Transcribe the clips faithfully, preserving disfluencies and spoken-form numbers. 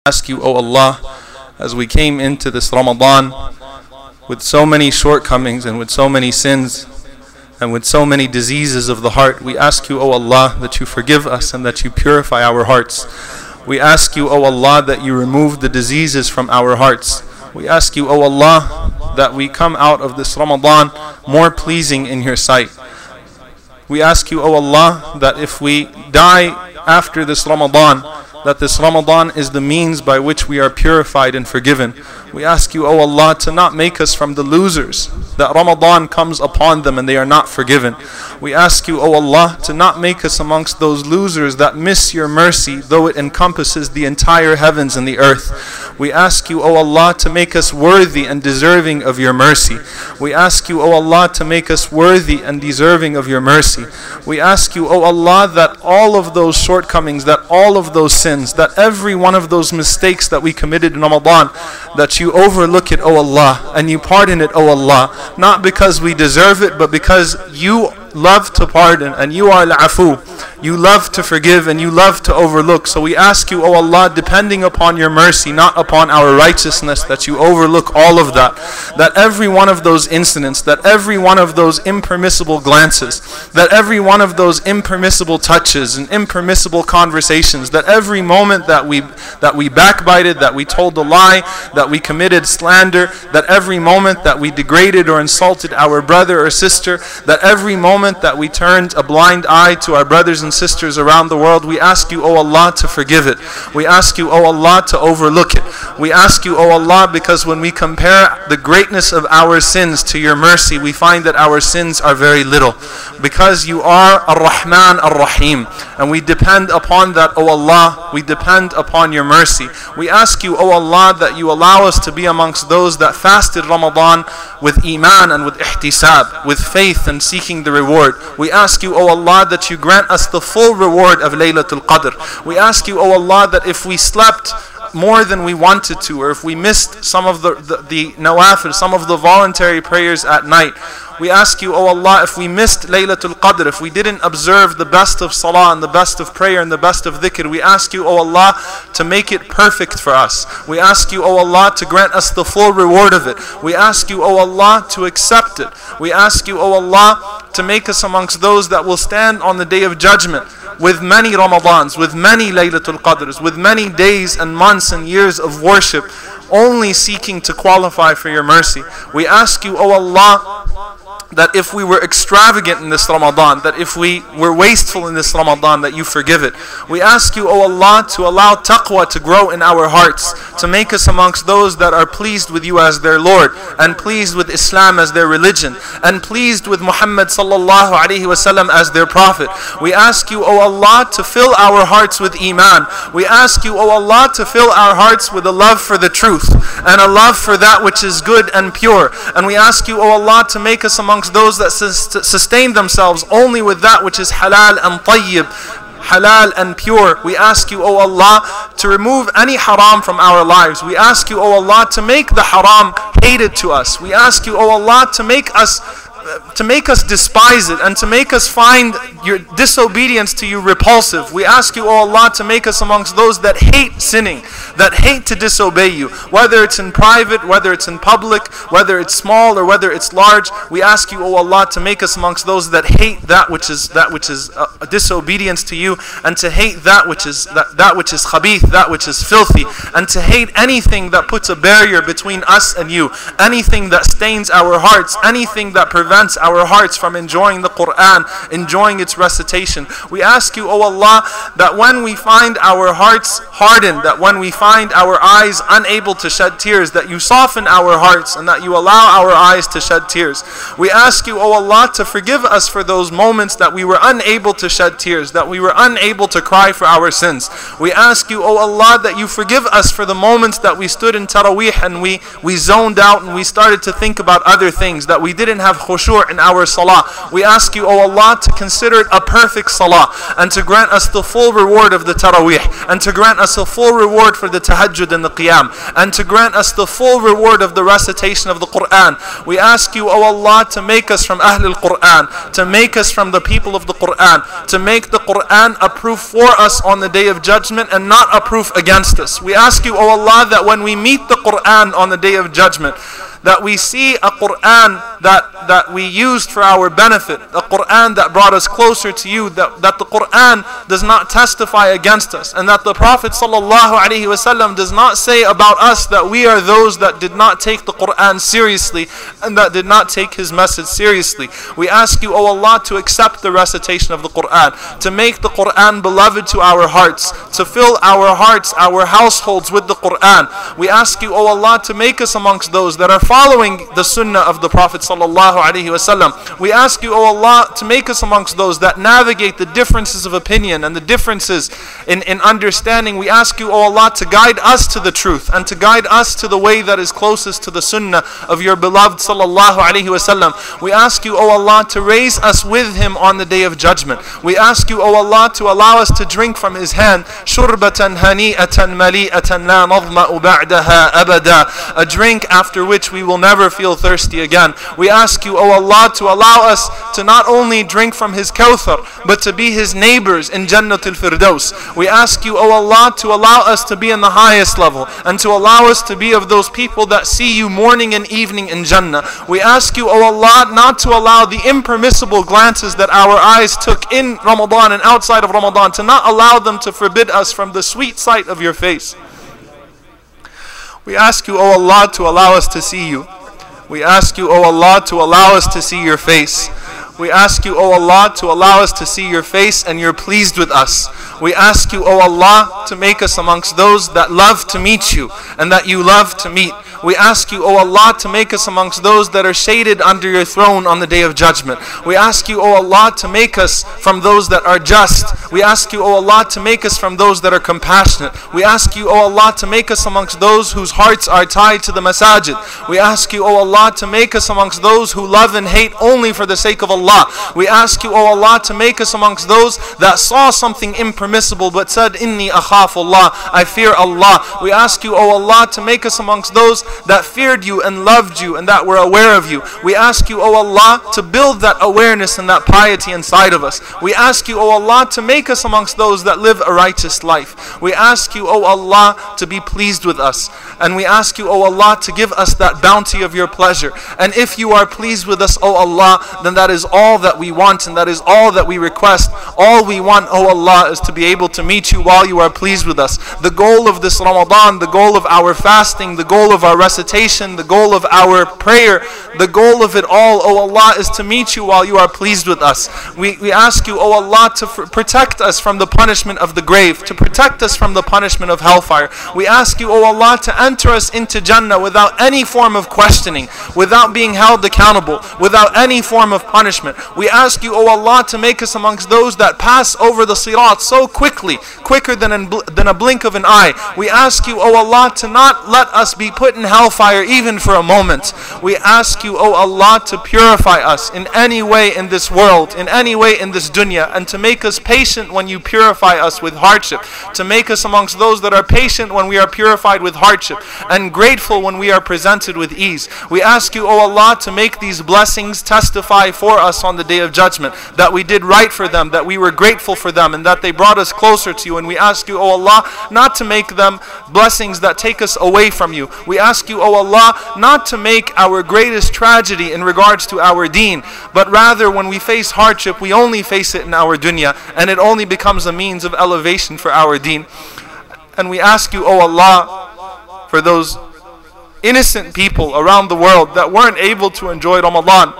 Ask you, O Allah, as we came into this Ramadan with so many shortcomings and with so many sins and with so many diseases of the heart, we ask you, O Allah, that you forgive us and that you purify our hearts. We ask you, O Allah, that you remove the diseases from our hearts. We ask you, O Allah, that we come out of this Ramadan more pleasing in your sight. We ask you, O Allah, that if we die after this Ramadan, that this Ramadan is the means by which we are purified and forgiven. We ask you, O Allah, to not make us from the losers, that Ramadan comes upon them and they are not forgiven. We ask you, O Allah, to not make us amongst those losers that miss your mercy, though it encompasses the entire heavens and the earth. We ask you, O Allah, to make us worthy and deserving of your mercy. We ask you, O Allah, to make us worthy and deserving of your mercy. We ask you, O Allah, that all of those shortcomings, that all of those sins, that every one of those mistakes that we committed in Ramadan, that you overlook it, O Allah, and you pardon it, O Allah, not because we deserve it, but because you love to pardon and you are al-afu. You love to forgive and you love to overlook. So we ask you, O Allah, depending upon your mercy, not upon our righteousness, that you overlook all of that. That every one of those incidents, that every one of those impermissible glances, that every one of those impermissible touches and impermissible conversations, that every moment that we that we backbited, that we told a lie, that we committed slander, that every moment that we degraded or insulted our brother or sister, that every moment that we turned a blind eye to our brothers and sisters around the world, we ask you, O Allah, to forgive it. We ask you, O Allah, to overlook it. We ask you, O Allah, because when we compare the greatness of our sins to your mercy, we find that our sins are very little. Because you are Ar-Rahman Ar-Rahim, and we depend upon that, O Allah. We depend upon your mercy. We ask you, O Allah, that you allow us to be amongst those that fasted Ramadan with iman and with ihtisab, with faith and seeking the reward. We ask you, O Allah, that you grant us the full reward of Laylatul Qadr. We ask you, O Allah, that if we slept more than we wanted to, or if we missed some of the, the, the nawafil, some of the voluntary prayers at night, we ask you, O Allah, if we missed Laylatul Qadr, if we didn't observe the best of salah and the best of prayer and the best of dhikr, we ask you, O Allah, to make it perfect for us. We ask you, O Allah, to grant us the full reward of it. We ask you, O Allah, to accept it. We ask you, O Allah, to make us amongst those that will stand on the Day of Judgment with many Ramadans, with many Laylatul Qadrs, with many days and months and years of worship, only seeking to qualify for your mercy. We ask you, O Allah, that if we were extravagant in this Ramadan, that if we were wasteful in this Ramadan, that you forgive it. We ask you, O Allah, to allow taqwa to grow in our hearts, to make us amongst those that are pleased with you as their Lord, and pleased with Islam as their religion, and pleased with Muhammad sallallahu alaihi wasallam as their prophet. We ask you, O Allah, to fill our hearts with iman. We ask you, O Allah, to fill our hearts with a love for the truth, and a love for that which is good and pure. And we ask you, O Allah, to make us amongst those that sustain themselves only with that which is halal and tayyib, halal and pure. We ask you, O Allah, to remove any haram from our lives. We ask you, O Allah, to make the haram hated to us. We ask you, O Allah, to make us to make us despise it and to make us find your disobedience to you repulsive. We ask you, O Allah, to make us amongst those that hate sinning, that hate to disobey you, whether it's in private, whether it's in public, whether it's small or whether it's large. We ask you, O Allah, to make us amongst those that hate that which is that which is uh, disobedience to you, and to hate that which is that, that which is khabith, that which is filthy, and to hate anything that puts a barrier between us and you, anything that stains our hearts, anything that prevents our hearts from enjoying the Quran, enjoying its recitation. We ask you, O Allah, that when we find our hearts hardened, that when we find our eyes unable to shed tears, that you soften our hearts and that you allow our eyes to shed tears. We ask you, O Allah, to forgive us for those moments that we were unable to shed tears, that we were unable to cry for our sins. We ask you, O Allah, that you forgive us for the moments that we stood in Taraweeh and we, we zoned out and we started to think about other things, that we didn't have khushu' in our salah. We ask you, O Allah, to consider it a perfect salah and to grant us the full reward of the Taraweeh and to grant us us a full reward for the tahajjud and the qiyam, and to grant us the full reward of the recitation of the Quran. We ask you, O Allah, to make us from Ahlul Quran, to make us from the people of the Quran, to make the Quran a proof for us on the day of judgment and not a proof against us. We ask you, O Allah, that when we meet the Quran on the day of judgment, that we see a Quran that, that we used for our benefit, a Quran that brought us closer to you, that, that the Quran does not testify against us, and that the Prophet ﷺ does not say about us that we are those that did not take the Quran seriously and that did not take his message seriously. We ask you, O Allah, to accept the recitation of the Quran, to make the Quran beloved to our hearts, to fill our hearts, our households with the Quran. We ask you, O Allah, to make us amongst those that are following the sunnah of the Prophet sallallahu alaihi wasallam. We ask you, O Allah, to make us amongst those that navigate the differences of opinion and the differences in, in understanding. We ask you, O Allah, to guide us to the truth and to guide us to the way that is closest to the sunnah of your beloved sallallahu alaihi wasallam. We ask you, O Allah, to raise us with him on the day of judgment. We ask you, O Allah, to allow us to drink from his hand, shurbatan hani'atan mali'atan la nadma'u ba'daha abada, a drink after which we will never feel thirsty again. We ask you, O Allah, to allow us to not only drink from his Kawthar, but to be his neighbors in Jannatul Firdaus. We ask you, O Allah, to allow us to be in the highest level and to allow us to be of those people that see you morning and evening in Jannah. We ask you, O Allah, not to allow the impermissible glances that our eyes took in Ramadan and outside of Ramadan, to not allow them to forbid us from the sweet sight of your face. We ask you, O Allah, to allow us to see you. We ask you, O Allah, to allow us to see your face. We ask you, O Allah, to allow us to see your face and you're pleased with us. We ask you, O Allah, to make us amongst those that love to meet you and that you love to meet. We ask you, O Allah, to make us amongst those that are shaded under your throne on the day of judgment. We ask you, O Allah, to make us from those that are just. We ask you, O Allah, to make us from those that are compassionate. We ask you, O Allah, to make us amongst those whose hearts are tied to the masajid. We ask you, O Allah, to make us amongst those who love and hate only for the sake of Allah. We ask you, O Allah, to make us amongst those that saw something impermissible but said, Inni akhaf Allah, I fear Allah. We ask you, O Allah, to make us amongst those that feared you and loved you and that were aware of you. We ask you, O Allah, to build that awareness and that piety inside of us. We ask you, O Allah, to make us amongst those that live a righteous life. We ask you, O Allah, to be pleased with us. And we ask you, O Allah, to give us that bounty of your pleasure. And if you are pleased with us, O Allah, then that is all that we want and that is all that we request. All we want, O Allah, is to be able to meet you while you are pleased with us. The goal of this Ramadan, the goal of our fasting, the goal of our recitation, the goal of our prayer, the goal of it all, O Allah, is to meet you while you are pleased with us. We, we ask you, O Allah, to f- protect us from the punishment of the grave, to protect us from the punishment of hellfire. We ask you, O Allah, to enter us into Jannah without any form of questioning, without being held accountable, without any form of punishment. We ask you, O Allah, to make us amongst those that pass over the sirat so quickly, quicker than, in bl- than a blink of an eye. We ask you, O Allah, to not let us be put in hellfire even for a moment. We ask you, O Allah, to purify us in any way in this world, in any way in this dunya, and to make us patient when you purify us with hardship, to make us amongst those that are patient when we are purified with hardship, and grateful when we are presented with ease. We ask you, O Allah, to make these blessings testify for us on the day of judgment, that we did right for them, that we were grateful for them, and that they brought us closer to you. And we ask you, O Allah, not to make them blessings that take us away from you. We ask you, O Allah, not to make our greatest tragedy in regards to our deen, but rather when we face hardship, we only face it in our dunya, and it only becomes a means of elevation for our deen. And we ask you, O Allah, for those innocent people around the world that weren't able to enjoy Ramadan.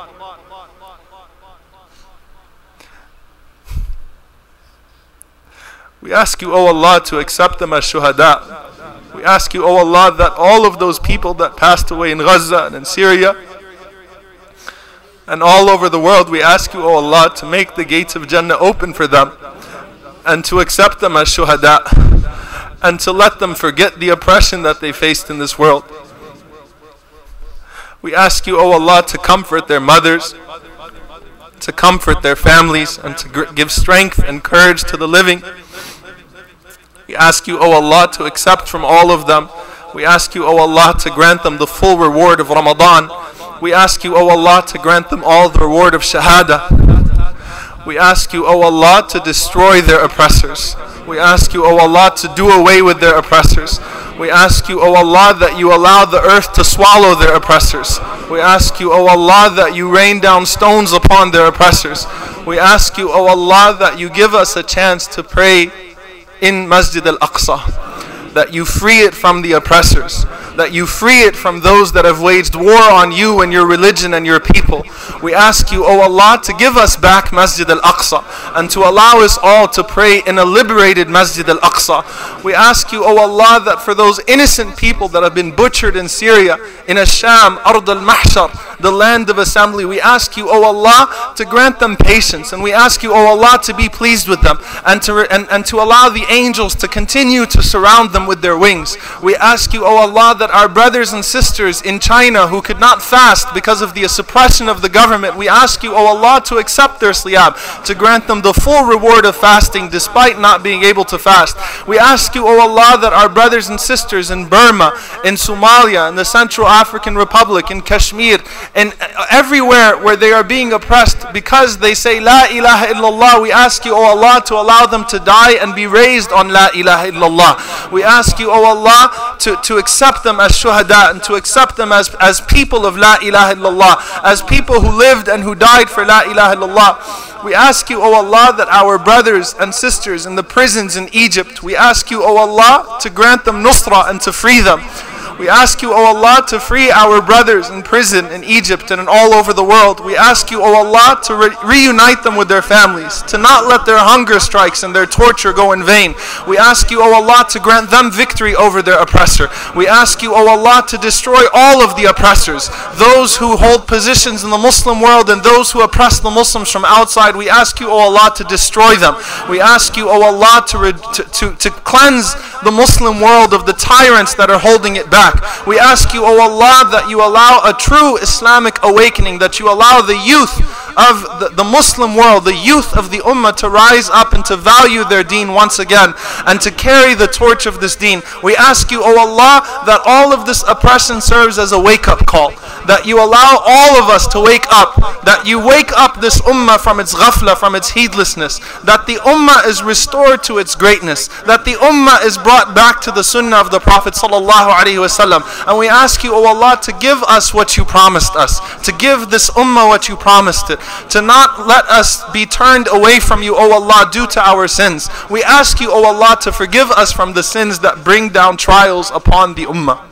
We ask you, O Allah, to accept them as shuhada. We ask you, O Allah, that all of those people that passed away in Gaza and in Syria and all over the world, we ask you, O Allah, to make the gates of Jannah open for them and to accept them as shuhada, and to let them forget the oppression that they faced in this world. We ask you, O Allah, to comfort their mothers, to comfort their families, and to give strength and courage to the living. We We ask you, O Allah, to accept from all of them. We ask you, O Allah, to grant them the full reward of Ramadan. We ask you, O Allah, to grant them all the reward of Shahada. We ask you, O Allah, to destroy their oppressors. We ask you, O Allah, to do away with their oppressors. We ask you, O Allah, that you allow the earth to swallow their oppressors. We ask you, O Allah, that you rain down stones upon their oppressors. We ask you, O Allah, that you give us a chance to pray in Masjid al-Aqsa, that you free it from the oppressors, that you free it from those that have waged war on you and your religion and your people. We ask you, O Allah, to give us back Masjid al-Aqsa and to allow us all to pray in a liberated Masjid al-Aqsa. We ask you, O Allah, that for those innocent people that have been butchered in Syria, in Asham, Ard al-Mahshar, the land of assembly, we ask you, O Allah, to grant them patience, and we ask you, O Allah, to be pleased with them and to, re- and, and to allow the angels to continue to surround them with their wings. We ask you, O Allah, that our brothers and sisters in China who could not fast because of the suppression of the government, we ask you, O Allah, to accept their siyam, to grant them the full reward of fasting despite not being able to fast. We ask you, O Allah, that our brothers and sisters in Burma, in Somalia, in the Central African Republic, in Kashmir, and everywhere where they are being oppressed because they say La ilaha illallah, we ask you, O Allah, to allow them to die and be raised on La ilaha illallah. We ask you, O Allah, to, to accept them as shuhada and to accept them as, as people of La ilaha illallah, as people who lived and who died for La ilaha illallah. We ask you, O Allah, that our brothers and sisters in the prisons in Egypt, we ask you, O Allah, to grant them nusra and to free them. We ask you, O Allah, to free our brothers in prison in Egypt and in all over the world. We ask you, O Allah, to re- reunite them with their families, to not let their hunger strikes and their torture go in vain. We ask you, O Allah, to grant them victory over their oppressor. We ask you, O Allah, to destroy all of the oppressors, those who hold positions in the Muslim world and those who oppress the Muslims from outside. We ask you, O Allah, to destroy them. We ask you, O Allah, to, re- to, to, to cleanse the Muslim world of the tyrants that are holding it back. We ask you, O Allah, that you allow a true Islamic awakening, that you allow the youth of the, the Muslim world, the youth of the Ummah, to rise up and to value their deen once again and to carry the torch of this deen. We ask you, O Allah, that all of this oppression serves as a wake-up call, that you allow all of us to wake up, that you wake up this Ummah from its ghafla, from its heedlessness, that the Ummah is restored to its greatness, that the Ummah is brought back to the Sunnah of the Prophet sallallahu alaihi wasallam. And we ask you, O Allah, to give us what you promised us, to give this Ummah what you promised it, to not let us be turned away from you, O Allah, due to our sins. We ask you, O Allah, to forgive us from the sins that bring down trials upon the Ummah.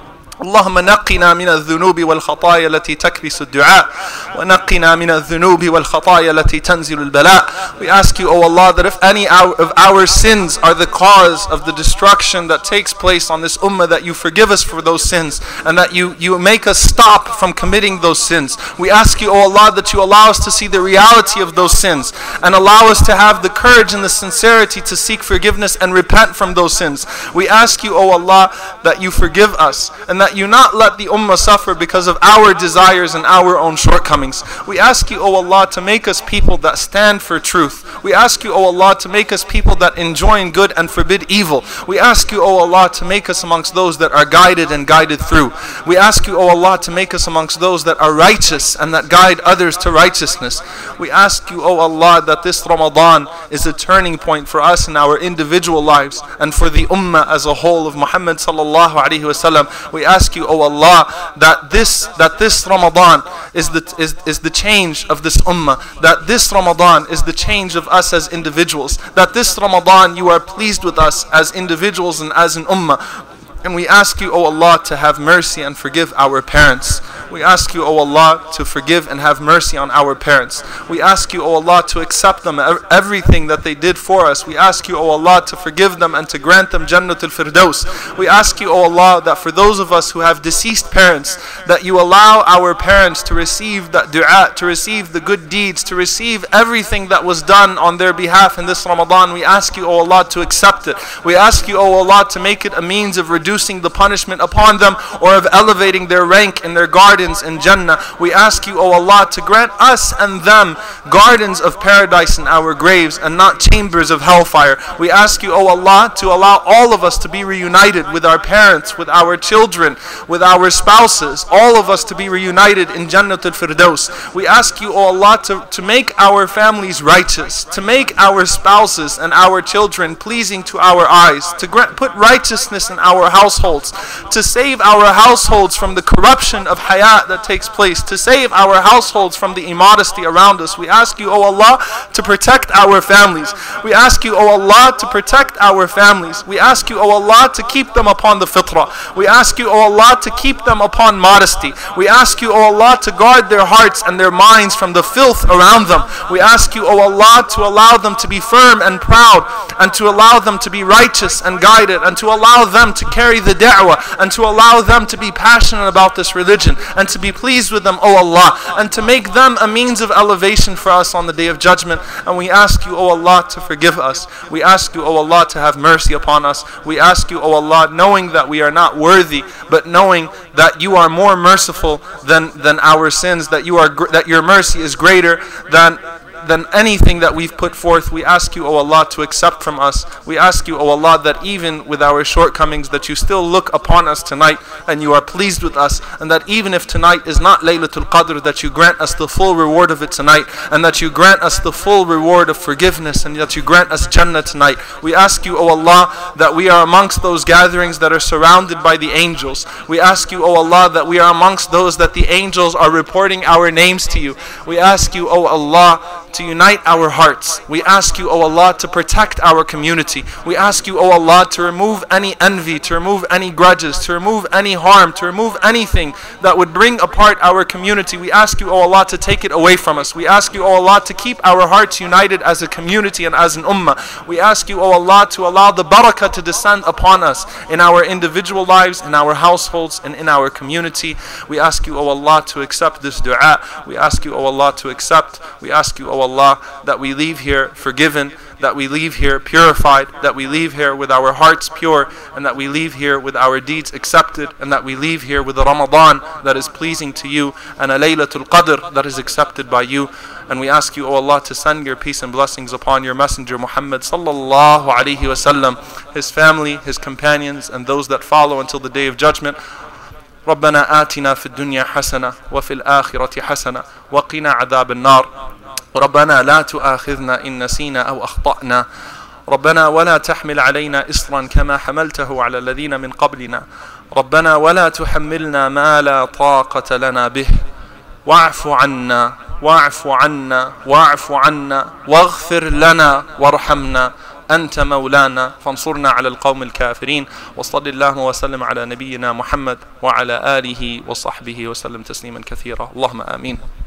اللهم نقنا من الذنوب والخطايا التي تكبس الدعاء ونقنا من الذنوب والخطايا التي تنزل البلاء. We ask you, O Allah, that if any of our sins are the cause of the destruction that takes place on this ummah, that you forgive us for those sins and that you, you make us stop from committing those sins. We ask you, O Allah, that you allow us to see the reality of those sins and allow us to have the courage and the sincerity to seek forgiveness and repent from those sins. We ask you, O Allah, that you forgive us and that you not let the ummah suffer because of our desires and our own shortcomings. We ask you, O Allah, to make us people that stand for truth. We ask you, O Allah, to make us people that enjoin good and forbid evil. We ask you, O Allah, to make us amongst those that are guided and guided through. We ask you, O Allah, to make us amongst those that are righteous and that guide others to righteousness. We ask you, O Allah, that this Ramadan is a turning point for us in our individual lives and for the ummah as a whole of Muhammad sallallahu alaihi wasallam. We ask you, O Allah, that this that this Ramadan is the is, is the change of this ummah, that this Ramadan is the change of us as individuals, that this Ramadan you are pleased with us as individuals and as an ummah. And we ask you, O Allah, to have mercy and forgive our parents. We ask you, O Allah, to forgive and have mercy on our parents. We ask you, O Allah, to accept them, everything that they did for us. We ask you, O Allah, to forgive them and to grant them Jannatul Firdaus. We ask you, O Allah, that for those of us who have deceased parents, that you allow our parents to receive that dua, to receive the good deeds, to receive everything that was done on their behalf in this Ramadan. We ask you, O Allah, to accept it. We ask you, O Allah, to make it a means of reducing the punishment upon them or of elevating their rank in their garden gardens in Jannah. We ask you, O Allah, to grant us and them gardens of paradise in our graves and not chambers of hellfire. We ask you, O Allah, to allow all of us to be reunited with our parents, with our children, with our spouses, all of us to be reunited in Jannatul Firdaus. We ask you, O Allah, to, to make our families righteous, to make our spouses and our children pleasing to our eyes, to grant, put righteousness in our households, to save our households from the corruption of hayat that takes place, to save our households from the immodesty around us. We ask you, O Allah, to protect our families. We ask you, O Allah, to protect our families. We ask you, O Allah, to keep them upon the fitrah. We ask you, O Allah, to keep them upon modesty. We ask you, O Allah, to guard their hearts and their minds from the filth around them. We ask you, O Allah, to allow them to be firm and proud, and to allow them to be righteous and guided, and to allow them to carry the da'wah, and to allow them to be passionate about this religion, and to be pleased with them, O Allah, and to make them a means of elevation for us on the Day of Judgment. And we ask you, O Allah, to forgive us. We ask you, O Allah, to have mercy upon us. We ask you, O Allah, knowing that we are not worthy, but knowing that you are more merciful than, than our sins, that you are that your mercy is greater than than anything that we've put forth. We ask you, O Allah, to accept from us. We ask you, O Allah, that even with our shortcomings, that you still look upon us tonight and you are pleased with us, and that even if tonight is not Laylatul Qadr, that you grant us the full reward of it tonight, and that you grant us the full reward of forgiveness, and that you grant us Jannah tonight. We ask you, O Allah, that we are amongst those gatherings that are surrounded by the angels. We ask you, O Allah, that we are amongst those that the angels are reporting our names to you. We ask you, O Allah, to unite our hearts. We ask you, O Allah, to protect our community. We ask you, O Allah, to remove any envy, to remove any grudges, to remove any harm, to remove anything that would bring apart our community. We ask you, O Allah, to take it away from us. We ask you, O Allah, to keep our hearts united as a community and as an ummah. We ask you, O Allah, to allow the barakah to descend upon us in our individual lives, in our households, and in our community. We ask you, O Allah, to accept this dua. We ask you, O Allah, to accept. We ask you, O Allah, that we leave here forgiven, that we leave here purified, that we leave here with our hearts pure, and that we leave here with our deeds accepted, and that we leave here with a Ramadan that is pleasing to you, and a Laylatul Qadr that is accepted by you. And we ask you, O Allah, to send your peace and blessings upon your Messenger Muhammad sallallahu alaihi wasallam, his family, his companions, and those that follow until the Day of Judgment. ربنا آتنا في الدنيا حسنة وفي الآخرة حسنة وقنا عذاب النار ربنا لا تؤاخذنا إن نسينا أو أخطأنا ربنا ولا تحمل علينا إصرا كما حملته على الذين من قبلنا ربنا ولا تحملنا ما لا طاقة لنا به واعف عنا واعف عنا واعف عنا واغفر لنا وارحمنا أنت مولانا فانصرنا على القوم الكافرين وصل اللهم وسلم على نبينا محمد وعلى آله وصحبه وسلم تسليما كثيرا اللهم آمين.